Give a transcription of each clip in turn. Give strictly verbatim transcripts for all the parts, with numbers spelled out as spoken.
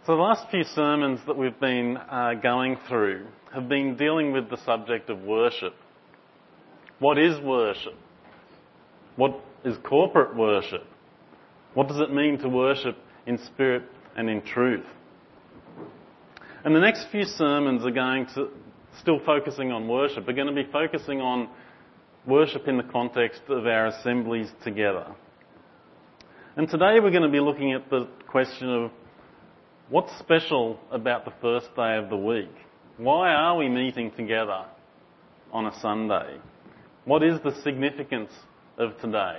So the last few sermons that we've been uh, going through have been dealing with the subject of worship. What is worship? What is corporate worship? What does it mean to worship in spirit and in truth? And the next few sermons are going to, still focusing on worship, are going to be focusing on worship in the context of our assemblies together. And today we're going to be looking at the question of what's special about the first day of the week? Why are we meeting together on a Sunday? What is the significance of today?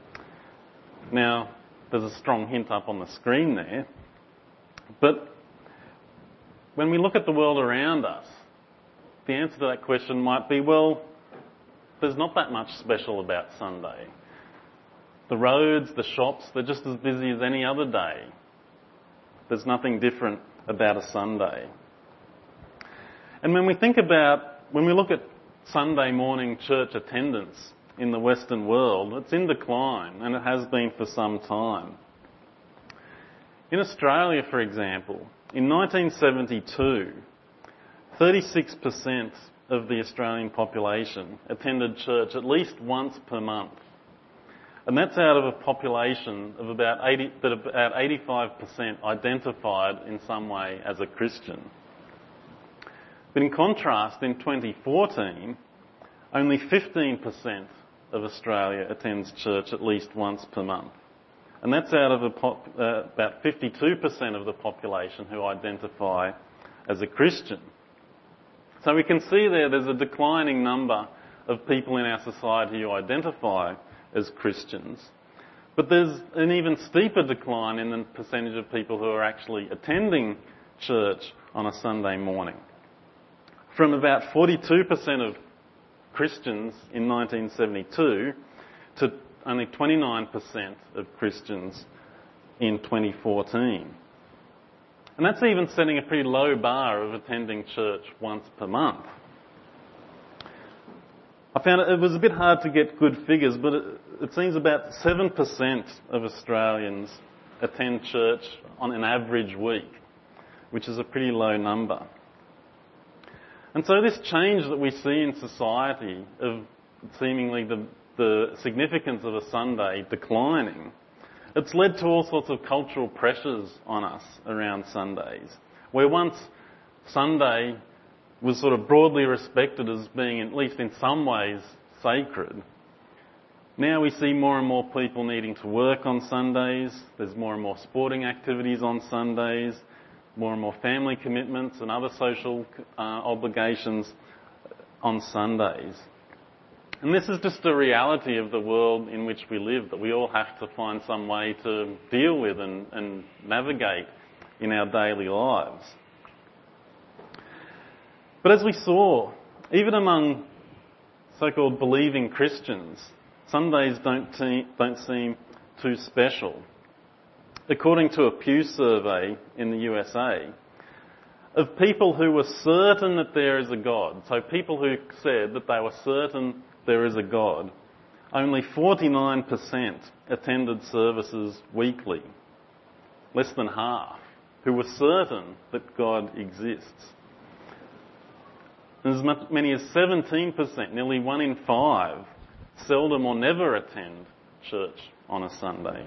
Now, there's a strong hint up on the screen there, but when we look at the world around us, the answer to that question might be, well, there's not that much special about Sunday. The roads, the shops, they're just as busy as any other day. There's nothing different about a Sunday. And when we think about, when we look at Sunday morning church attendance in the Western world, it's in decline, and it has been for some time. In Australia, for example, in nineteen seventy-two, thirty-six percent of the Australian population attended church at least once per month. And that's out of a population of about eighty, that about eighty-five percent identified in some way as a Christian. But in contrast, in twenty fourteen, only fifteen percent of Australia attends church at least once per month. And that's out of a pop, uh, about fifty-two percent of the population who identify as a Christian. So we can see there there's a declining number of people in our society who identify as Christians. But there's an even steeper decline in the percentage of people who are actually attending church on a Sunday morning. From about forty-two percent of Christians in nineteen seventy-two to only twenty-nine percent of Christians in twenty fourteen. And that's even setting a pretty low bar of attending church once per month. I found it, it was a bit hard to get good figures, but it, it seems about seven percent of Australians attend church on an average week, which is a pretty low number. And so this change that we see in society of seemingly the, the significance of a Sunday declining, it's led to all sorts of cultural pressures on us around Sundays, where once Sunday was sort of broadly respected as being, at least in some ways, sacred. Now we see more and more people needing to work on Sundays. There's more and more sporting activities on Sundays, more and more family commitments and other social uh, obligations on Sundays. And this is just a reality of the world in which we live, that we all have to find some way to deal with and, and navigate in our daily lives. But as we saw, even among so-called believing Christians, Sundays don't, te- don't seem too special. According to a Pew survey in the U S A, of people who were certain that there is a God, so people who said that they were certain there is a God, only forty-nine percent attended services weekly. Less than half who were certain that God exists. And as many as seventeen percent, nearly one in five, seldom or never attend church on a Sunday.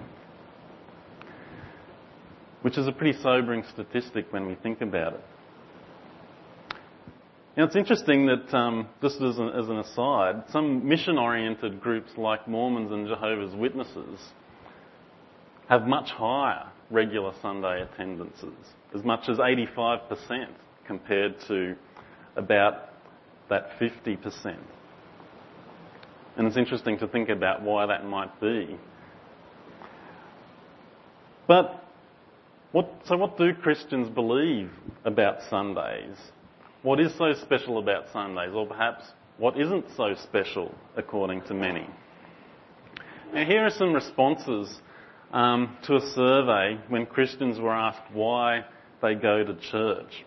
Which is a pretty sobering statistic when we think about it. Now it's interesting that, um, just as an, as an aside, some mission-oriented groups like Mormons and Jehovah's Witnesses have much higher regular Sunday attendances, as much as eighty-five percent compared to about that fifty percent. And it's interesting to think about why that might be. But what, so what do Christians believe about Sundays? What is so special about Sundays? Or perhaps what isn't so special according to many? Now here are some responses um, to a survey when Christians were asked why they go to church.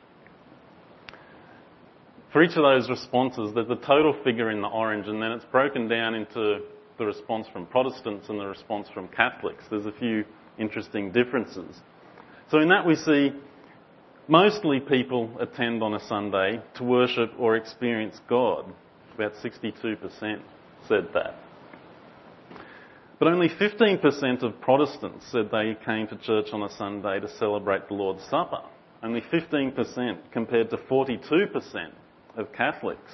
For each of those responses, there's a total figure in the orange, and then it's broken down into the response from Protestants and the response from Catholics. There's a few interesting differences. So in that we see Mostly people attend on a Sunday to worship or experience God. About sixty-two percent said that. But only fifteen percent of Protestants said they came to church on a Sunday to celebrate the Lord's Supper. Only fifteen percent compared to forty-two percent of Catholics.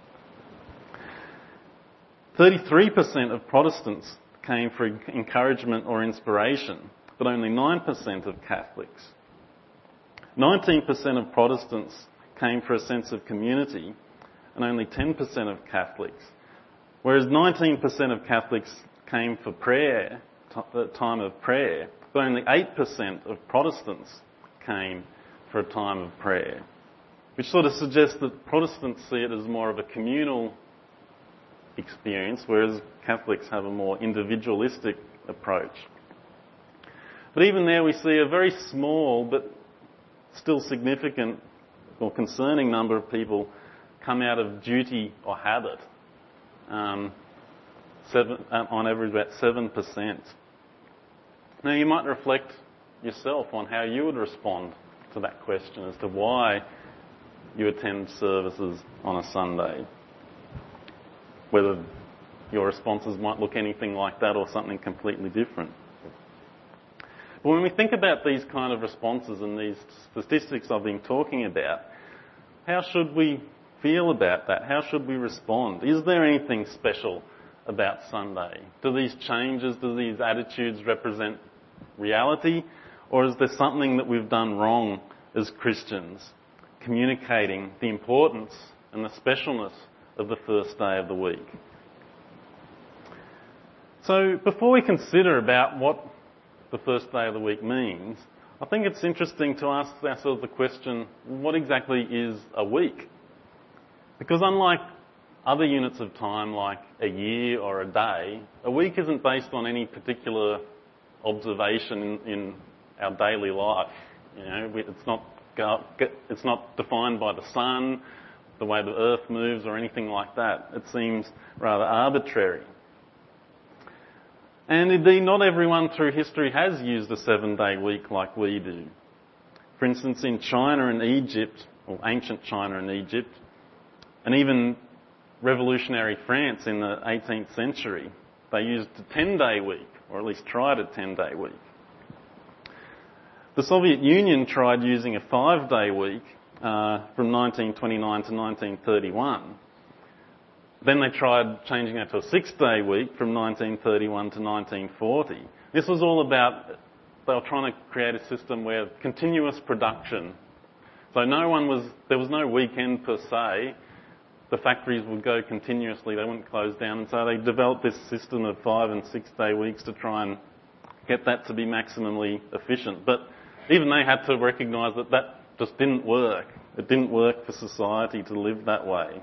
thirty-three percent of Protestants came for encouragement or inspiration, but only nine percent of Catholics. nineteen percent of Protestants came for a sense of community, and only ten percent of Catholics. Whereas nineteen percent of Catholics came for prayer, the time of prayer, but only eight percent of Protestants came for a time of prayer, which sort of suggests that Protestants see it as more of a communal experience, whereas Catholics have a more individualistic approach. But even there we see a very small but still significant or concerning number of people come out of duty or habit. Um, seven, on average about seven percent. Now you might reflect yourself on how you would respond to that question as to why you attend services on a Sunday. Whether your responses might look anything like that or something completely different. But when we think about these kind of responses and these statistics I've been talking about, how should we feel about that? How should we respond? Is there anything special about Sunday? Do these changes, do these attitudes represent reality? Or is there something that we've done wrong as Christians, communicating the importance and the specialness of the first day of the week? So before we consider about what the first day of the week means, I think it's interesting to ask ourselves the question, what exactly is a week? Because unlike other units of time like a year or a day, a week isn't based on any particular observation in, in our daily life. You know, it's not it's not defined by the sun, the way the earth moves or anything like that. It seems rather arbitrary. And indeed, not everyone through history has used a seven-day week like we do. For instance, in China and Egypt, or ancient China and Egypt, and even revolutionary France in the eighteenth century, they used a ten-day week, or at least tried a ten-day week. The Soviet Union tried using a five-day week uh, from nineteen twenty-nine to nineteen thirty-one. Then they tried changing that to a six-day week from nineteen thirty-one to nineteen forty. This was all about, they were trying to create a system where continuous production. So no one was, there was no weekend per se. The factories would go continuously, they wouldn't close down. And so they developed this system of five and six-day weeks to try and get that to be maximally efficient. But even they had to recognise that that just didn't work. It didn't work for society to live that way.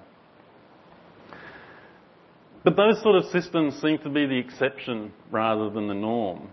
But those sort of systems seem to be the exception rather than the norm.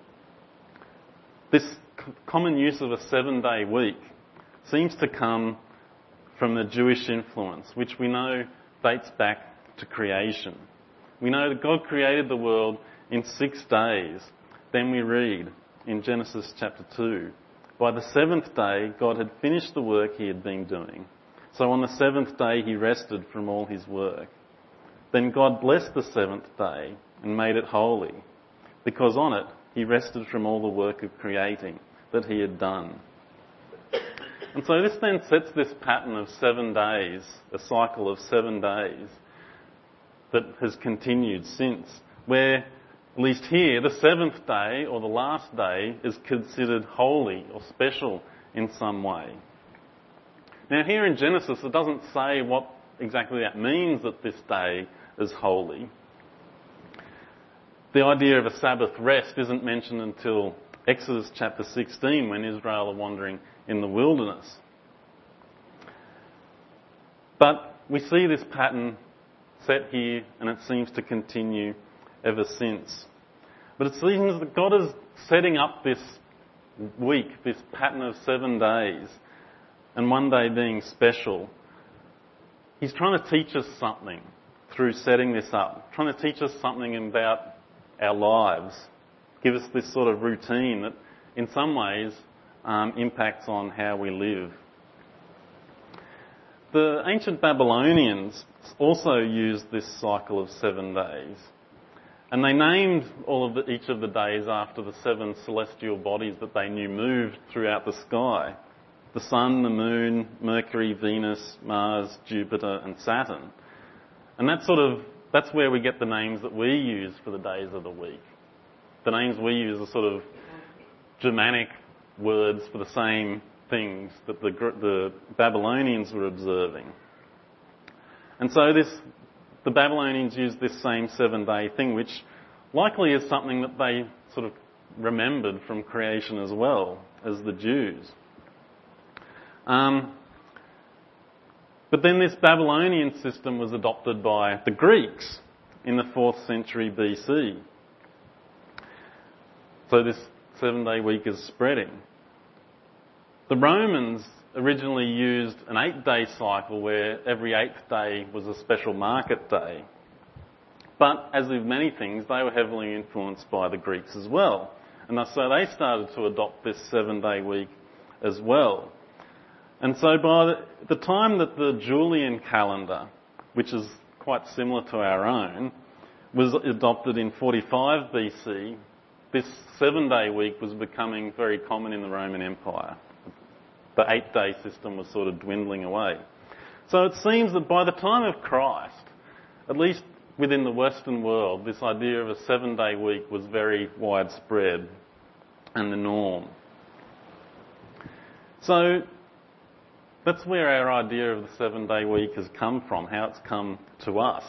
This c- common use of a seven-day week seems to come from the Jewish influence, which we know dates back to creation. We know that God created the world in six days. Then we read in Genesis chapter two, by the seventh day God had finished the work he had been doing. So on the seventh day he rested from all his work. Then God blessed the seventh day and made it holy, because on it he rested from all the work of creating that he had done. And so this then sets this pattern of seven days, a cycle of seven days, that has continued since, where, at least here, the seventh day, or the last day, is considered holy or special in some way. Now here in Genesis, it doesn't say what exactly that means, that this day is holy. The idea of a Sabbath rest isn't mentioned until Exodus chapter sixteen, when Israel are wandering in the wilderness. But we see this pattern set here, and it seems to continue ever since. But it seems that God is setting up this week, this pattern of seven days, and one day being special. He's trying to teach us something through setting this up, trying to teach us something about our lives, give us this sort of routine that in some ways um, impacts on how we live. The ancient Babylonians also used this cycle of seven days. And they named all of the, each of the days after the seven celestial bodies that they knew moved throughout the sky. The Sun, the Moon, Mercury, Venus, Mars, Jupiter and Saturn. And that's sort of, that's where we get the names that we use for the days of the week. The names we use are sort of Germanic words for the same things that the, the Babylonians were observing. And so this, the Babylonians used this same seven-day thing, which likely is something that they sort of remembered from creation as well as the Jews. Um, but then this Babylonian system was adopted by the Greeks in the fourth century B C. So this seven-day week is spreading. The Romans originally used an eight-day cycle where every eighth day was a special market day. But as with many things, they were heavily influenced by the Greeks as well. And so they started to adopt this seven-day week as well. And so by the time that the Julian calendar, which is quite similar to our own, was adopted in forty-five B C, this seven-day week was becoming very common in the Roman Empire. The eight-day system was sort of dwindling away. So it seems that by the time of Christ, at least within the Western world, this idea of a seven-day week was very widespread and the norm. So that's where our idea of the seven-day week has come from, how it's come to us.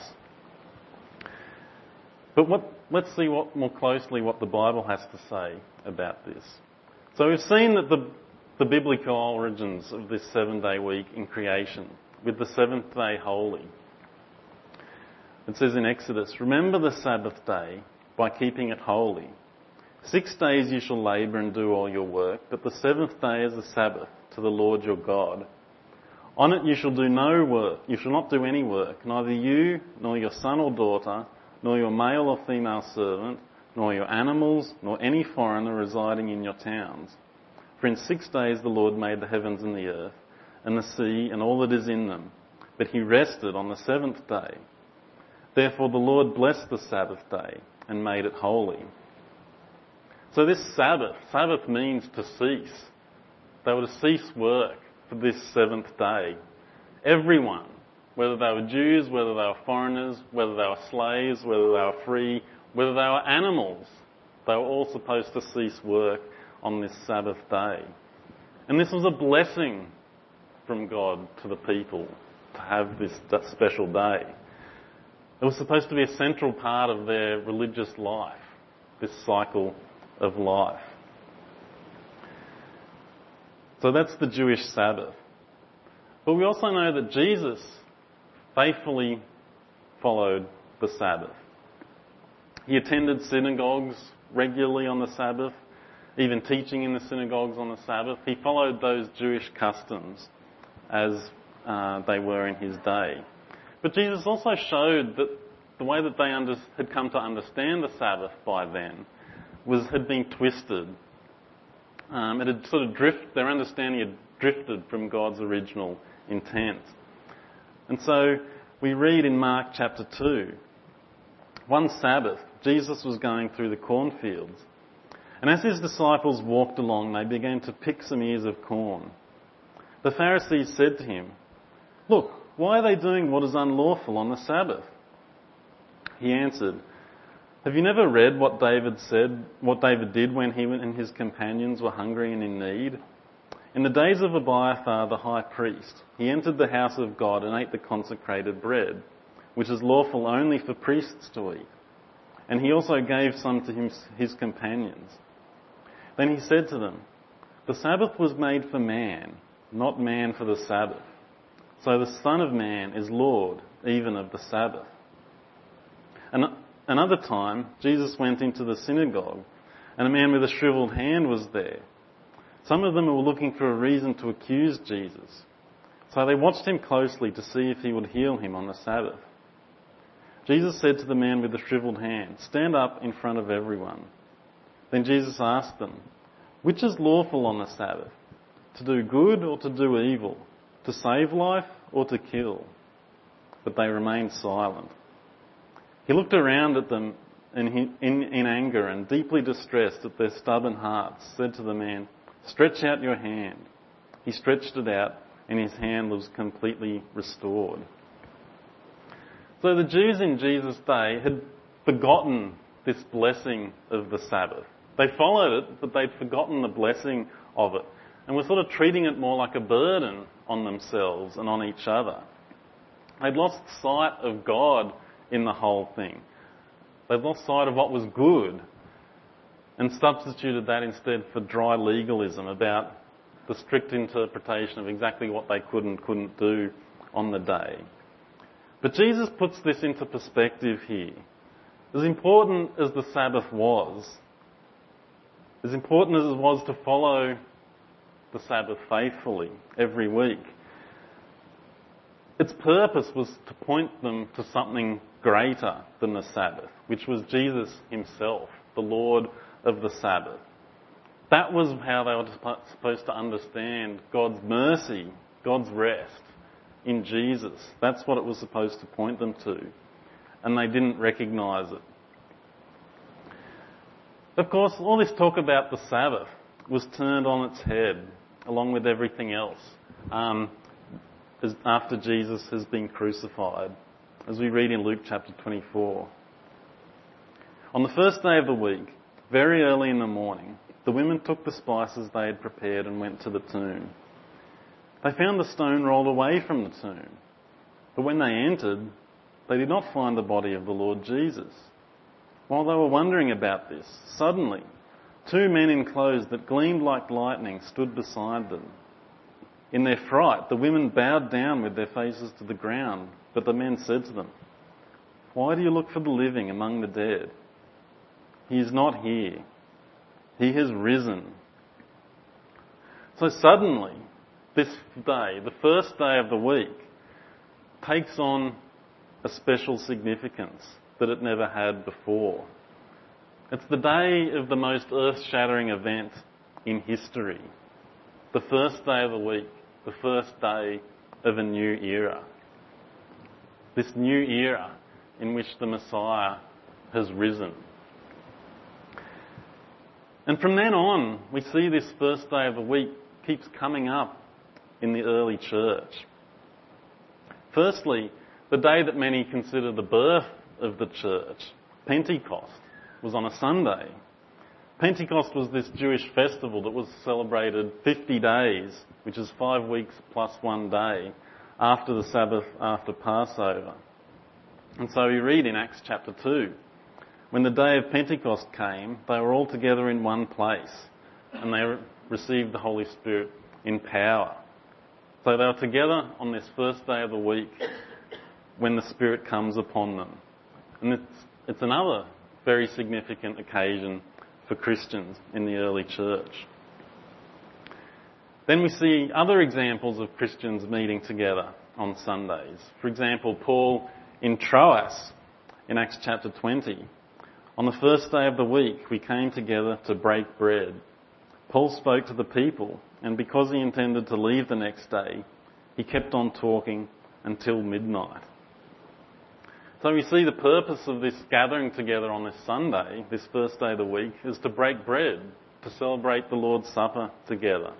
But what, let's see what, more closely what the Bible has to say about this. So we've seen that the the biblical origins of this seven-day week in creation, with the seventh day holy. It says in Exodus, "Remember the Sabbath day by keeping it holy. Six days you shall labour and do all your work, but the seventh day is a Sabbath to the Lord your God. On it you shall do no work, you shall not do any work, neither you, nor your son or daughter, nor your male or female servant, nor your animals, nor any foreigner residing in your towns. For in six days the Lord made the heavens and the earth, and the sea, and all that is in them. But he rested on the seventh day. Therefore the Lord blessed the Sabbath day, and made it holy." So this Sabbath, Sabbath means to cease. They were to cease work for this seventh day. Everyone, whether they were Jews, whether they were foreigners, whether they were slaves, whether they were free, whether they were animals, they were all supposed to cease work on this Sabbath day. And this was a blessing from God to the people to have this special day. It was supposed to be a central part of their religious life, this cycle of life. So that's the Jewish Sabbath. But we also know that Jesus faithfully followed the Sabbath. He attended synagogues regularly on the Sabbath, even teaching in the synagogues on the Sabbath. He followed those Jewish customs as uh, they were in his day. But Jesus also showed that the way that they under, had come to understand the Sabbath by then was had been twisted. Um, it had sort of drift, their understanding had drifted from God's original intent. And so we read in Mark chapter two, "One Sabbath, Jesus was going through the cornfields. And as his disciples walked along, they began to pick some ears of corn. The Pharisees said to him, 'Look, why are they doing what is unlawful on the Sabbath?' He answered, 'Have you never read what David said, what David did when he and his companions were hungry and in need? In the days of Abiathar the high priest, he entered the house of God and ate the consecrated bread, which is lawful only for priests to eat. And he also gave some to him, his companions. Then he said to them, the Sabbath was made for man, not man for the Sabbath. So the Son of Man is Lord, even of the Sabbath.' And another time, Jesus went into the synagogue, and a man with a shriveled hand was there. Some of them were looking for a reason to accuse Jesus. So they watched him closely to see if he would heal him on the Sabbath. Jesus said to the man with the shriveled hand, 'Stand up in front of everyone.' Then Jesus asked them, Which is lawful on the Sabbath? To do good or to do evil? To save life or to kill?" But they remained silent. He looked around at them in, in, in anger and, deeply distressed at their stubborn hearts, said to the man, "Stretch out your hand." He stretched it out, and his hand was completely restored. So the Jews in Jesus' day had forgotten this blessing of the Sabbath. They followed it, but they'd forgotten the blessing of it, and were sort of treating it more like a burden on themselves and on each other. They'd lost sight of God in the whole thing. They'd lost sight of what was good and substituted that instead for dry legalism about the strict interpretation of exactly what they could and couldn't do on the day. But Jesus puts this into perspective here. As important as the Sabbath was, as important as it was to follow the Sabbath faithfully every week, its purpose was to point them to something greater than the Sabbath, which was Jesus himself, the Lord of the Sabbath. That was how they were supposed to understand God's mercy, God's rest in Jesus. That's what it was supposed to point them to. And they didn't recognise it. Of course, all this talk about the Sabbath was turned on its head, along with everything else, um, as after Jesus has been crucified, as we read in Luke chapter twenty-four. On the first day of the week, very early in the morning, the women took the spices they had prepared and went to the tomb. They found the stone rolled away from the tomb, but when they entered, they did not find the body of the Lord Jesus. While they were wondering about this, suddenly, two men in clothes that gleamed like lightning stood beside them. In their fright, the women bowed down with their faces to the ground, but the men said to them, "Why do you look for the living among the dead? He is not here. He has risen." So suddenly, this day, the first day of the week, takes on a special significance that it never had before. It's the day of the most earth-shattering event in history. The first day of the week, the first day of a new era. This new era in which the Messiah has risen. And from then on, we see this first day of the week keeps coming up in the early church. Firstly, the day that many consider the birth of the church, Pentecost, was on a Sunday. Pentecost was this Jewish festival that was celebrated fifty days, which is five weeks plus one day, after the Sabbath, after Passover. And so we read in Acts chapter two, when the day of Pentecost came, they were all together in one place, and they received the Holy Spirit in power. So they were together on this first day of the week when the Spirit comes upon them. And it's, it's another very significant occasion for Christians in the early church. Then we see other examples of Christians meeting together on Sundays. For example, Paul in Troas in Acts chapter twenty. On the first day of the week, we came together to break bread. Paul spoke to the people, and because he intended to leave the next day, he kept on talking until midnight. So we see the purpose of this gathering together on this Sunday, this first day of the week, is to break bread, to celebrate the Lord's Supper together.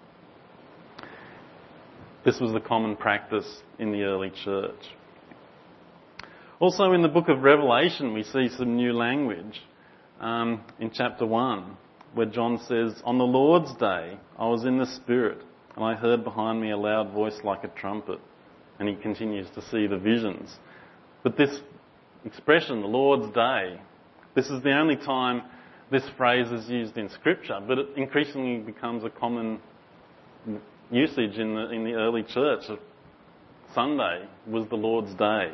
This was the common practice in the early church. Also in the book of Revelation, we see some new language um, in chapter one, where John says, "On the Lord's day, I was in the Spirit, and I heard behind me a loud voice like a trumpet." And he continues to see the visions. But this expression, the Lord's Day, this is the only time this phrase is used in Scripture, but it increasingly becomes a common usage in the, in the early church. Sunday was the Lord's Day.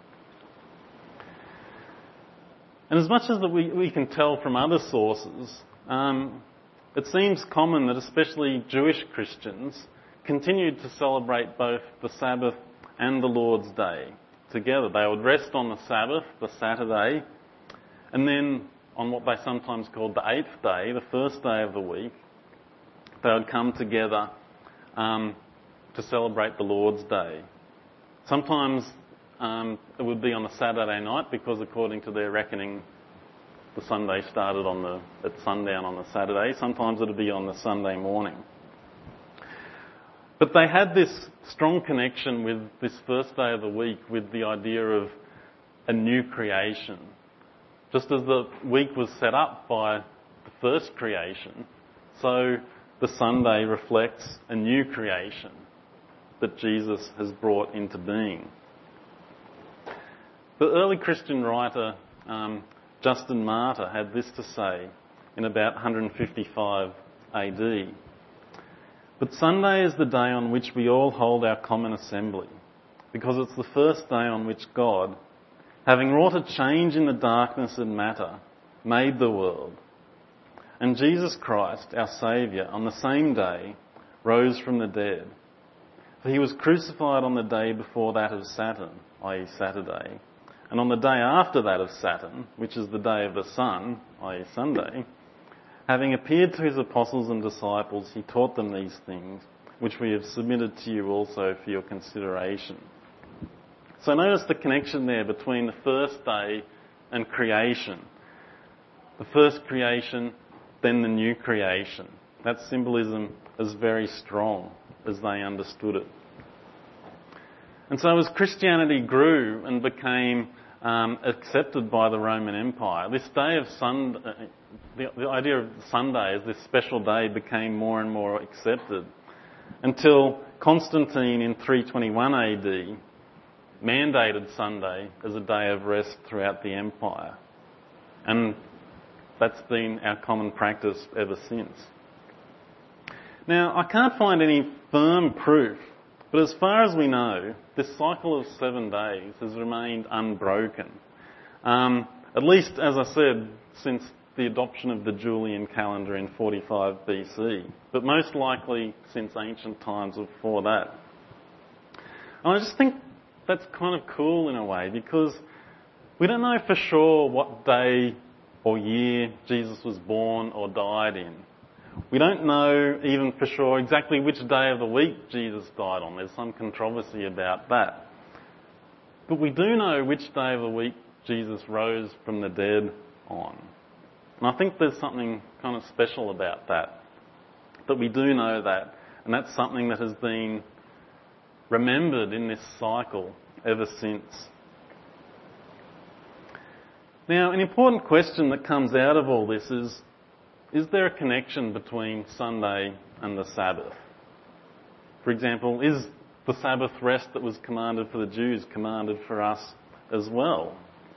And as much as that we, we can tell from other sources, um, it seems common that especially Jewish Christians continued to celebrate both the Sabbath and the Lord's Day together. They would rest on the Sabbath, the Saturday, and then on what they sometimes called the eighth day, the first day of the week, they would come together um, to celebrate the Lord's Day. Sometimes um, it would be on a Saturday night because, according to their reckoning, the Sunday started on the at sundown on the Saturday. Sometimes it would be on the Sunday morning. But they had this strong connection with this first day of the week with the idea of a new creation. Just as the week was set up by the first creation, so the Sunday reflects a new creation that Jesus has brought into being. The early Christian writer um, Justin Martyr had this to say in about one fifty-five A D. But Sunday is the day on which we all hold our common assembly, because it's the first day on which God, having wrought a change in the darkness and matter, made the world. And Jesus Christ, our Saviour, on the same day, rose from the dead. For he was crucified on the day before that of Saturn, that is Saturday, and on the day after that of Saturn, which is the day of the sun, that is Sunday, having appeared to his apostles and disciples, he taught them these things, which we have submitted to you also for your consideration. So notice the connection there between the first day and creation. The first creation, then the new creation. That symbolism is very strong as they understood it. And so as Christianity grew and became um, accepted by the Roman Empire, this day of Sunday, the, the idea of Sunday as this special day became more and more accepted until Constantine in three twenty-one A D mandated Sunday as a day of rest throughout the empire. And that's been our common practice ever since. Now, I can't find any firm proof, but as far as we know, this cycle of seven days has remained unbroken. Um, at least, as I said, since the adoption of the Julian calendar in forty-five B C, but most likely since ancient times before that. And I just think that's kind of cool in a way, because we don't know for sure what day or year Jesus was born or died in. We don't know even for sure exactly which day of the week Jesus died on. There's some controversy about that. But we do know which day of the week Jesus rose from the dead on. And I think there's something kind of special about that, that we do know that. And that's something that has been remembered in this cycle ever since. Now, an important question that comes out of all this is, is there a connection between Sunday and the Sabbath? For example, is the Sabbath rest that was commanded for the Jews commanded for us as well?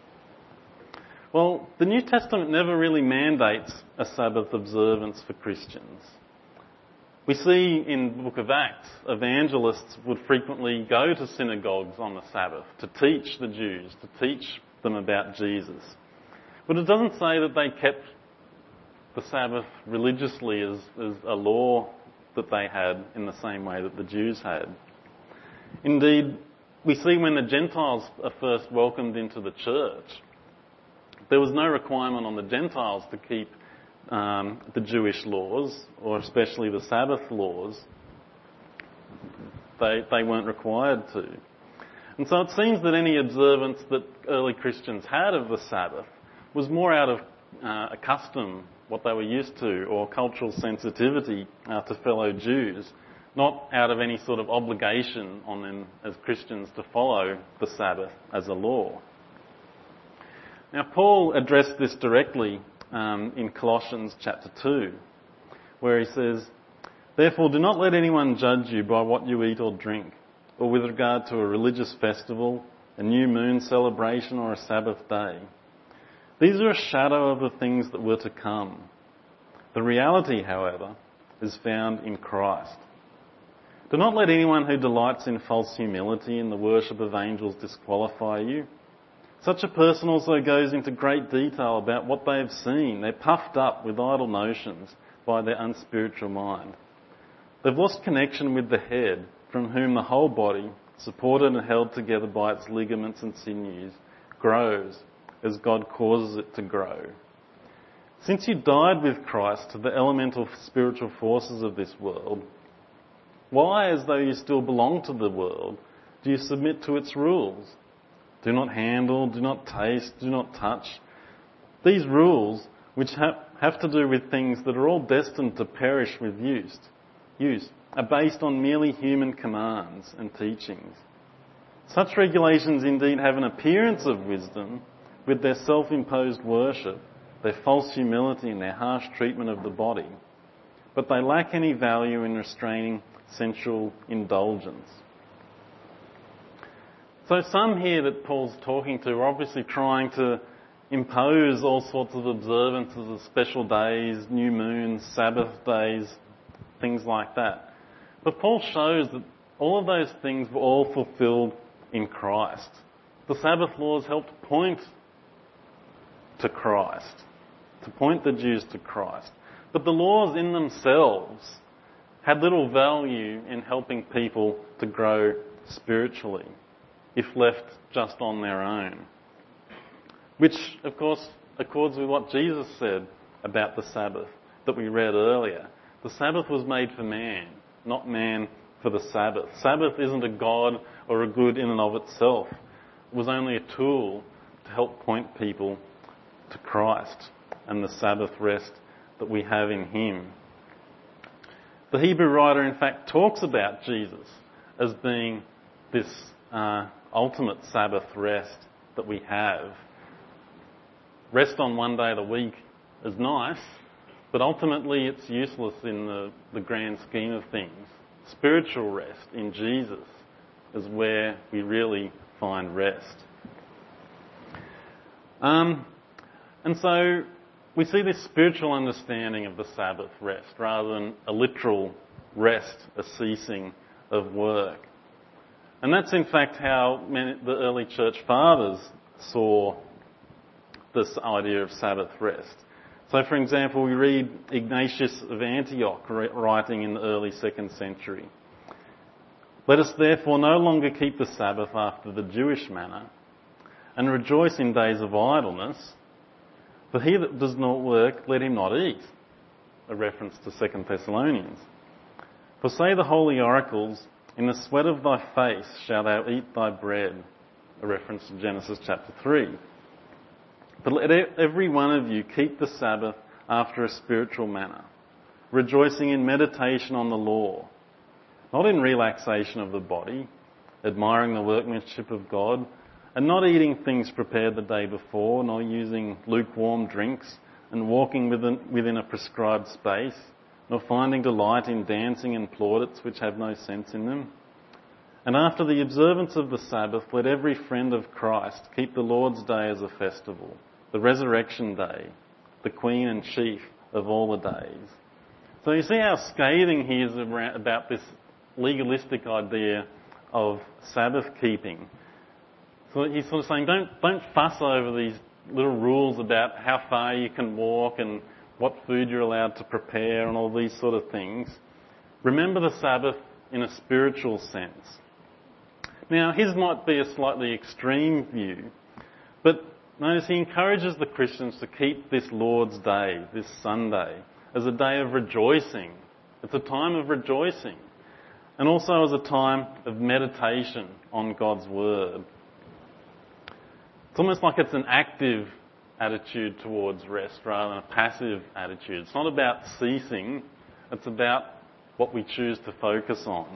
Well, the New Testament never really mandates a Sabbath observance for Christians. We see in the book of Acts, evangelists would frequently go to synagogues on the Sabbath to teach the Jews, to teach them about Jesus. But it doesn't say that they kept the Sabbath religiously as, as a law that they had in the same way that the Jews had. Indeed, we see when the Gentiles are first welcomed into the church, there was no requirement on the Gentiles to keep um, the Jewish laws, or especially the Sabbath laws. They, they weren't required to. And so it seems that any observance that early Christians had of the Sabbath was more out of uh, a custom, what they were used to, or cultural sensitivity uh, to fellow Jews, not out of any sort of obligation on them as Christians to follow the Sabbath as a law. Now, Paul addressed this directly um, in Colossians chapter two, where he says, "Therefore do not let anyone judge you by what you eat or drink, or with regard to a religious festival, a new moon celebration, or a Sabbath day. These are a shadow of the things that were to come. The reality, however, is found in Christ. Do not let anyone who delights in false humility and the worship of angels disqualify you. Such a person also goes into great detail about what they have seen. They're puffed up with idle notions by their unspiritual mind. They've lost connection with the head, from whom the whole body, supported and held together by its ligaments and sinews, grows as God causes it to grow. Since you died with Christ to the elemental spiritual forces of this world, why, as though you still belong to the world, do you submit to its rules? Do not handle, do not taste, do not touch. These rules, which have, have to do with things that are all destined to perish with use, use, are based on merely human commands and teachings. Such regulations indeed have an appearance of wisdom with their self-imposed worship, their false humility and their harsh treatment of the body, but they lack any value in restraining sensual indulgence. So some here that Paul's talking to are obviously trying to impose all sorts of observances of special days, new moons, Sabbath days, things like that. But Paul shows that all of those things were all fulfilled in Christ. The Sabbath laws helped point to Christ, to point the Jews to Christ. But the laws in themselves had little value in helping people to grow spiritually, if left just on their own. Which, of course, accords with what Jesus said about the Sabbath that we read earlier. The Sabbath was made for man, not man for the Sabbath. Sabbath isn't a god or a good in and of itself. It was only a tool to help point people to Christ and the Sabbath rest that we have in Him. The Hebrew writer, in fact, talks about Jesus as being this uh, ultimate Sabbath rest that we have. Rest on one day of the week is nice, but ultimately it's useless in the, the grand scheme of things. Spiritual rest in Jesus is where we really find rest. Um, and so we see this spiritual understanding of the Sabbath rest rather than a literal rest, a ceasing of work. And that's in fact how many, the early church fathers saw this idea of Sabbath rest. So for example, we read Ignatius of Antioch writing in the early second century. Let us therefore no longer keep the Sabbath after the Jewish manner and rejoice in days of idleness, for he that does not work, let him not eat. A reference to Second Thessalonians. For say the holy oracles, in the sweat of thy face shalt thou eat thy bread. A reference to Genesis chapter three. But let every one of you keep the Sabbath after a spiritual manner, rejoicing in meditation on the law, not in relaxation of the body, admiring the workmanship of God, and not eating things prepared the day before, nor using lukewarm drinks, and walking within, within a prescribed space, nor finding delight in dancing and plaudits which have no sense in them. And after the observance of the Sabbath, let every friend of Christ keep the Lord's day as a festival, the resurrection day, the queen and chief of all the days. So you see how scathing he is about this legalistic idea of Sabbath keeping. So he's sort of saying, don't, don't fuss over these little rules about how far you can walk and what food you're allowed to prepare and all these sort of things. Remember the Sabbath in a spiritual sense. Now, his might be a slightly extreme view, but notice he encourages the Christians to keep this Lord's Day, this Sunday, as a day of rejoicing. It's a time of rejoicing, and also as a time of meditation on God's Word. It's almost like it's an active attitude towards rest rather than a passive attitude. It's not about ceasing, it's about what we choose to focus on.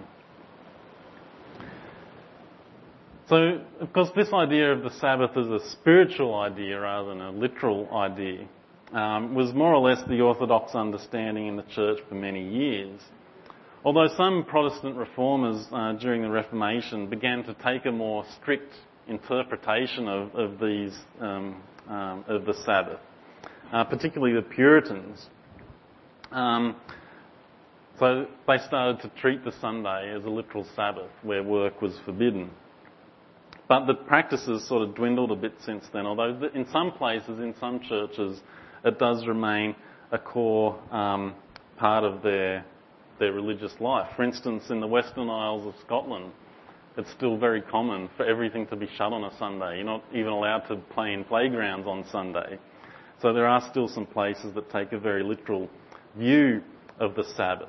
So, of course, this idea of the Sabbath as a spiritual idea rather than a literal idea um, was more or less the orthodox understanding in the church for many years. Although some Protestant reformers uh, during the Reformation began to take a more strict interpretation of, of these um, um, of the Sabbath, uh, particularly the Puritans. Um, so they started to treat the Sunday as a literal Sabbath where work was forbidden. But the practices sort of dwindled a bit since then, although in some places, in some churches, it does remain a core um, part of their their religious life. For instance, in the Western Isles of Scotland, it's still very common for everything to be shut on a Sunday. You're not even allowed to play in playgrounds on Sunday. So there are still some places that take a very literal view of the Sabbath.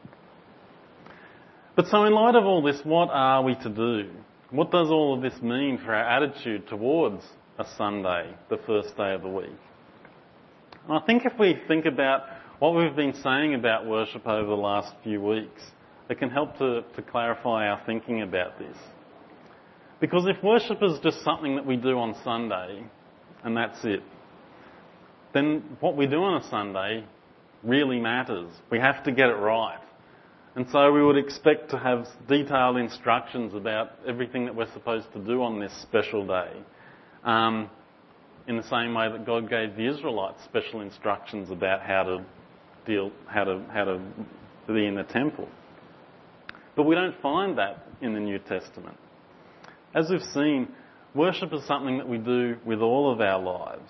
But so in light of all this, what are we to do? What does all of this mean for our attitude towards a Sunday, the first day of the week? And I think if we think about what we've been saying about worship over the last few weeks, it can help to, to clarify our thinking about this. Because if worship is just something that we do on Sunday, and that's it, then what we do on a Sunday really matters. We have to get it right. And so we would expect to have detailed instructions about everything that we're supposed to do on this special day. Um, in the same way that God gave the Israelites special instructions about how to deal, how to, how to be in the temple. But we don't find that in the New Testament. As we've seen, worship is something that we do with all of our lives.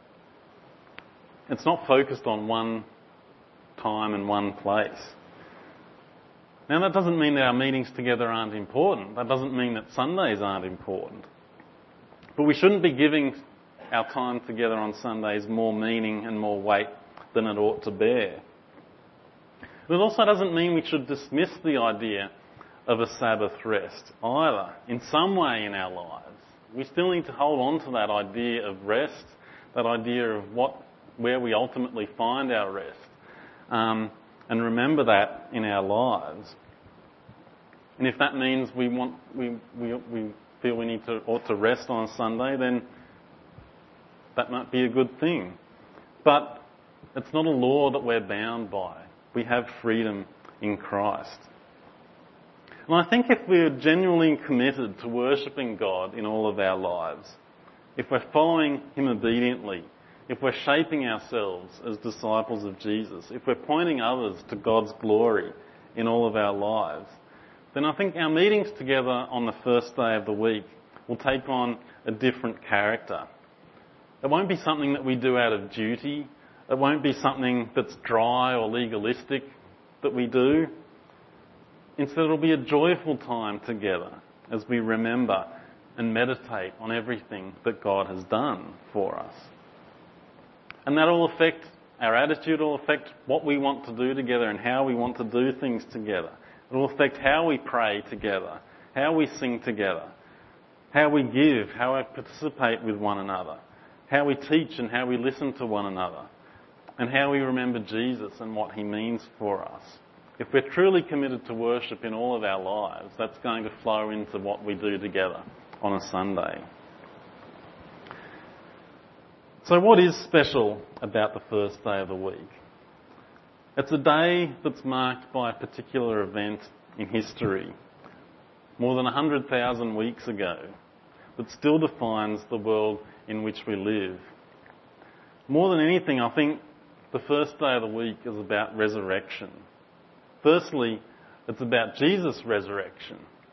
It's not focused on one time and one place. Now that doesn't mean that our meetings together aren't important. That doesn't mean that Sundays aren't important. But we shouldn't be giving our time together on Sundays more meaning and more weight than it ought to bear. But it also doesn't mean we should dismiss the idea of a Sabbath rest either, in some way in our lives. We still need to hold on to that idea of rest, that idea of what, where we ultimately find our rest, um, and remember that in our lives. And if that means we want, we, we, we feel we need to, ought to rest on a Sunday, then that might be a good thing. But it's not a law that we're bound by. We have freedom in Christ. And I think if we're genuinely committed to worshipping God in all of our lives, if we're following Him obediently, if we're shaping ourselves as disciples of Jesus, if we're pointing others to God's glory in all of our lives, then I think our meetings together on the first day of the week will take on a different character. It won't be something that we do out of duty. It won't be something that's dry or legalistic that we do. Instead, it'll be a joyful time together as we remember and meditate on everything that God has done for us. And that will affect our attitude, will affect what we want to do together and how we want to do things together. It will affect how we pray together, how we sing together, how we give, how we participate with one another, how we teach and how we listen to one another, and how we remember Jesus and what He means for us. If we're truly committed to worship in all of our lives, that's going to flow into what we do together on a Sunday. So what is special about the first day of the week? It's a day that's marked by a particular event in history, more than one hundred thousand weeks ago, that still defines the world in which we live. More than anything, I think the first day of the week is about resurrection. Firstly, it's about Jesus' resurrection.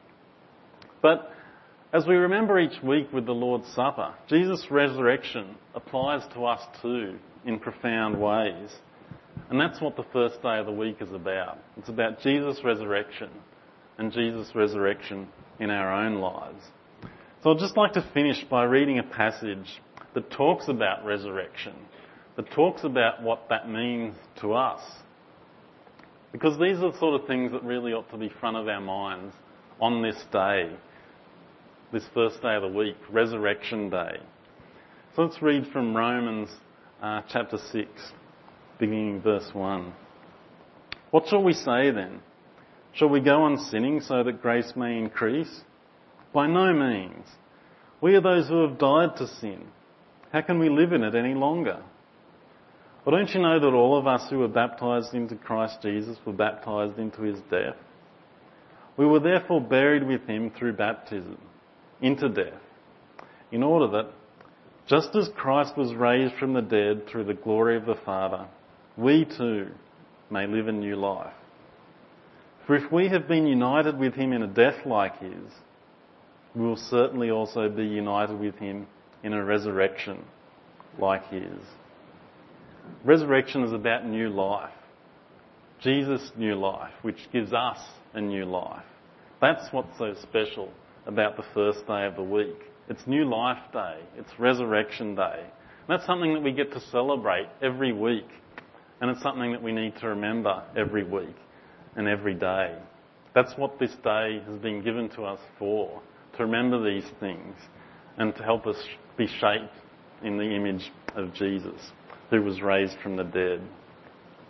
But as we remember each week with the Lord's Supper, Jesus' resurrection applies to us too in profound ways. And that's what the first day of the week is about. It's about Jesus' resurrection and Jesus' resurrection in our own lives. So I'd just like to finish by reading a passage that talks about resurrection, that talks about what that means to us. Because these are the sort of things that really ought to be front of our minds on this day, this first day of the week, Resurrection Day. So let's read from Romans uh, chapter six, beginning verse one. What shall we say then? Shall we go on sinning so that grace may increase? By no means. We are those who have died to sin. How can we live in it any longer? Or don't you know that all of us who were baptised into Christ Jesus were baptised into His death? We were therefore buried with Him through baptism into death, in order that, just as Christ was raised from the dead through the glory of the Father, we too may live a new life. For if we have been united with Him in a death like His, we will certainly also be united with Him in a resurrection like His. Resurrection is about new life. Jesus' new life, which gives us a new life. That's what's so special about the first day of the week. It's New Life Day. It's Resurrection Day. That's something that we get to celebrate every week. And it's something that we need to remember every week and every day. That's what this day has been given to us for, to remember these things and to help us be shaped in the image of Jesus, who was raised from the dead.